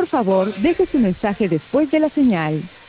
favor, deje su mensaje después de la señal.